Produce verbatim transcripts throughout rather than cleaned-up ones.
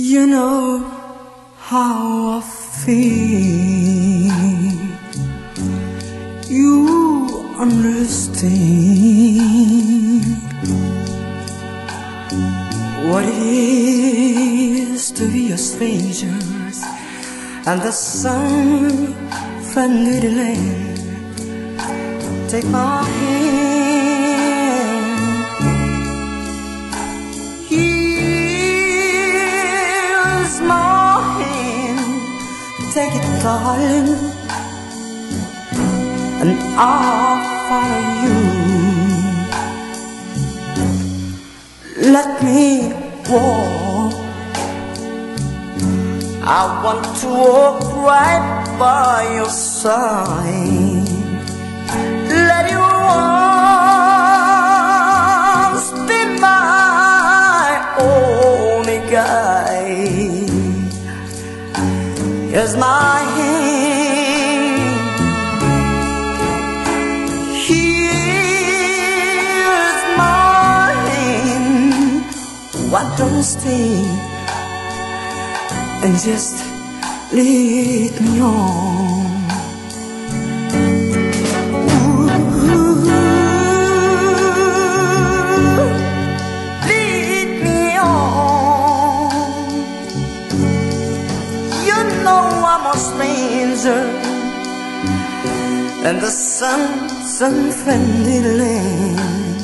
You know how I feel. You understand what it is to be a stranger and the sun friendly land. Take my hand. Here's my hand. Take it, darling, and I'll follow you. Let me walk. I want to walk right by your side. Let your arms be my only guide. Here's my hand. Here's my hand. Why don't you stay and just lead me on? Ooh, lead me on. You know I'm a stranger and the sun's unfriendly land.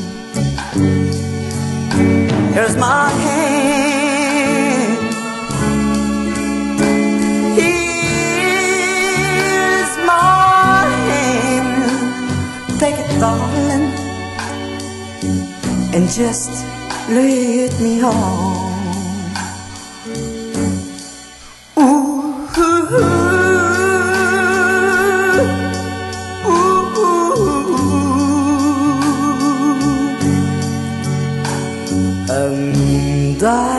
Here's my hand. Here's my hand. Take it, darling, and just lead me on. Ooh, ooh, ooh, ooh. And I